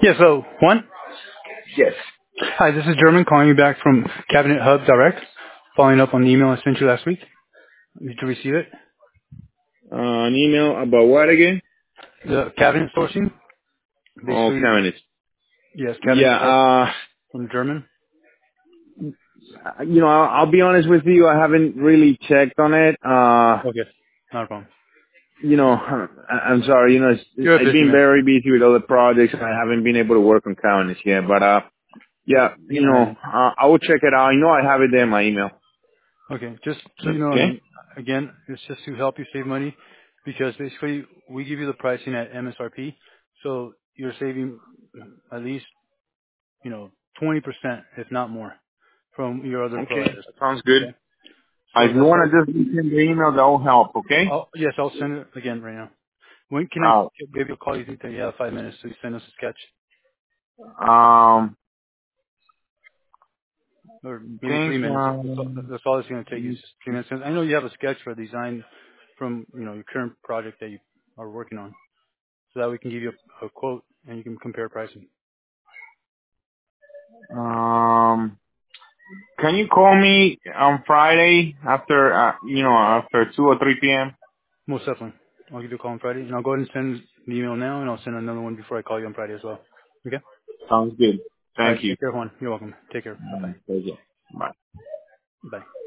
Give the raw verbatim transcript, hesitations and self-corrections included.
Yeah, so Juan, Yes. hi, this is German calling you back from Cabinet Hub Direct, following up on the email I sent you last week. Did you receive it? Uh, an email about what again? The cabinet sourcing, Oh, basically, cabinets. yes, Yeah. Cabinet Hub Uh, from German. you know, I'll, I'll be honest with you. I haven't really checked on it. Uh, Okay, not a problem. you know, I, I'm sorry. You know, it's, You're a I've busy been man. very busy with other projects, and I haven't been able to work on cabinets yet. But uh, yeah, I you can know, imagine. uh, I will check it out. I know I have it there in my email. Okay, just so you know, Okay. and again, it's just to help you save money, because basically we give you the pricing at M S R P, so you're saving at least, you know, twenty percent, if not more, from your other Okay. providers. Sounds good. Okay, Uh, so if you that's want why. to just send the email, that will help. Okay. Oh, yes, I'll send it again right now. When can I Uh, maybe I'll call you think that you have five minutes to send us a sketch? um, Or maybe think. three minutes. That's all, Um, that's all it's going to take, is just three minutes. I know you have a sketch for a design from, you know, your current project that you are working on, so that we can give you a, a quote and you can compare pricing. um, Can you call me on Friday after, uh, you know, after two or three p.m.? Most definitely. I'll give you a call on Friday, and I'll go ahead and send the email now, and I'll send another one before I call you on Friday as well. Okay? Sounds good. All right. Thank you. Take care, Juan. You're welcome. Take care. Bye-bye. Thank you. Bye. Bye.